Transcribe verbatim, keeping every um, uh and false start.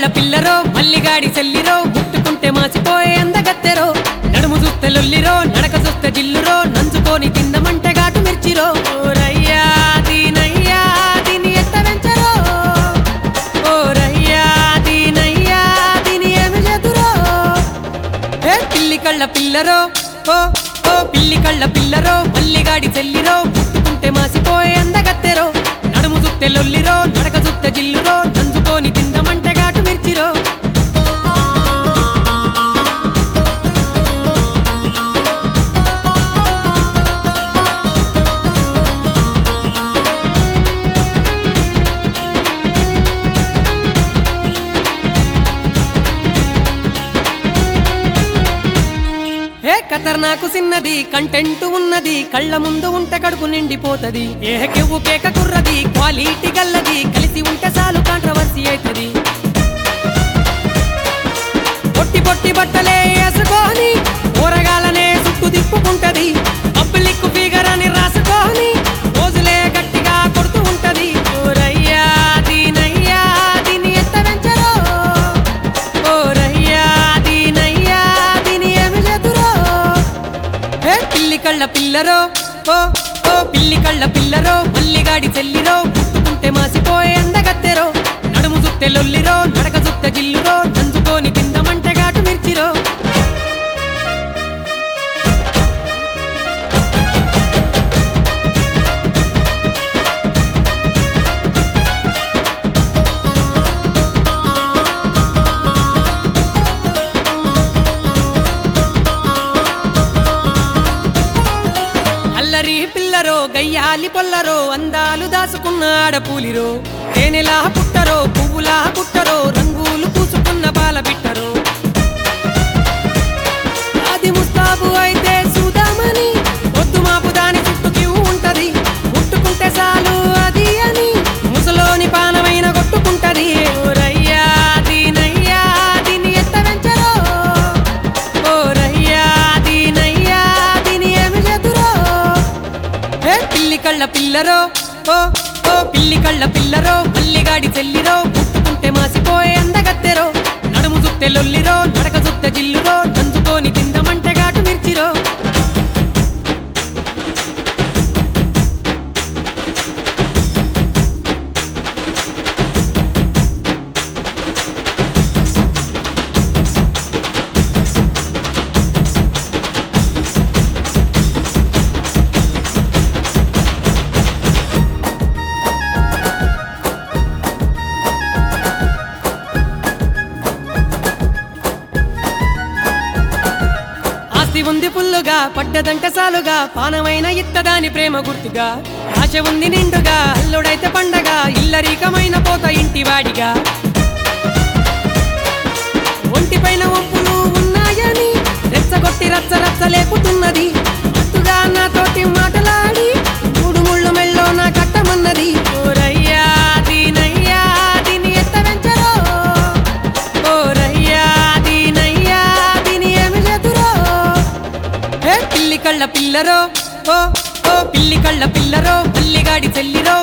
పిల్లరో మల్లిగాడి చెల్లిరో ముట్టుకుంటే మాసిపోయే అందగత్తెరో నడుము చూస్తే లొల్లిరో నడక చూస్తే జిల్లురో నంచుకొని తిందమంటే ఘాటు మిర్చిరో ఓరయ్యా దీనయ్యా దీని ఎట్ట వెంచరో ఓరయ్యా దీనయ్యా దీని ఏమి చేతురో ఏ పిల్లి కళ్ళ పిల్లరో ఓ ఓ పిల్లి కళ్ళ పిల్లరో మల్లిగాడి చెల్లిరో ముట్టుకుంటే మాసిపోయే అందగత్తెరో నడుము చూస్తే లొల్లిరో నడక చూస్తే జిల్లురో నంచుకొని తిందమంటే ఘాటు మిర్చిరో ఏ ఖతర్నాకు సిన్నది కంటెంట్ ఉన్నది కళ్ళ ముందు ఉంటే కడుపు నిండిపోతది ఏ కెవ్వు కేక కుర్రది క్వాలిటీ గల్లది కలిసి ఉంటే చాలు కాంట్రవర్సీ అవుతుంది పొట్టి పొట్టి బట్టలే వేసుకొని ఊరగాలనే చుట్టూ తిప్పుకుంటది పబ్లిక్ ఫిగర్ అని రాసుకొని రోజులే గట్టిగా కొడుతూ ఉంటది ఓరయ్యా దీనయ్యా దీని ఎట్ట వెంచరో ఓరయ్యా దీనయ్యా దీని ఏమి చేతురో ఏ పిల్లి కళ్ళ పిల్లరో ఓ ఓ పిల్లి కళ్ళ పిల్లరో మల్లిగాడి చెల్లిరో పుట్టుకుంటే మాసిపోయే అందగత్తెరో నడుము చుట్టే లొల్లిరో నడక చుట్టే జిల్లురో నంచుకొని తిందమంటే ఘాటు మిర్చిరో అల్లరి పిల్లరో గయ్యాలి పొల్లరో అందాలు దాసుకున్న ఆడపూలిరో తేనెలా పుట్టరో పువ్వులా పుట్టరో రంగులు పూసుకున్న బాల బిట్టరో అది ముస్తాబు అయితే చూద్దామని పొద్దు మాపు దాని చుట్టూ క్యూ ఉంటది ముట్టుకుంటే చాలు అది అని ముసలోని పానమైన కొట్టుకుంటది ఓరయ్యా దీనయ్యా దీని ఎట్ట వెంచరో ఓరయ్యా దీనయ్యా దీని ఏమి చేతురో ఏ పిల్లి కళ్ళ పిల్లరో ఓ ఓ పిల్లి కళ్ళ పిల్లరో మల్లిగాడి చెల్లిరో పుట్టుకుంటే మాసిపోయే అందగత్తెరో నడుము చుట్టే లొల్లిరో నడక చుట్టే జిల్లురో నంచుకొని తిందమంటే ఘాటు మిర్చిరో ఉంది పుల్లుగా పడ్డదంట సాలుగా పానమైన ఇత్తదాని ప్రేమ గుర్తుగా ఆశ ఉంది నిండుగా అల్లుడైతే పండగ ఇల్లరీకమైన పోత ఇంటివాడిగా ఒంటిపైన వంపులు ఉన్నాయని రెచ్చగొట్టి రచ్చ రచ్చ లేపుతున్నది మత్తుగా నాతోటి మాటలాడి మూడు ముళ్ళు మెళ్ళో నా కట్టమన్నది ఓరయ్యా దీనయ్యా దీని ఎట్ట వెంచరో ఓరయ్యా దీనయ్యా దీని ఏమి చేతురో ఏ పిల్లి కళ్ళ పిల్లరో ఓ ఓ పిల్లి కళ్ళ పిల్లరో మల్లిగాడి చెల్లిరో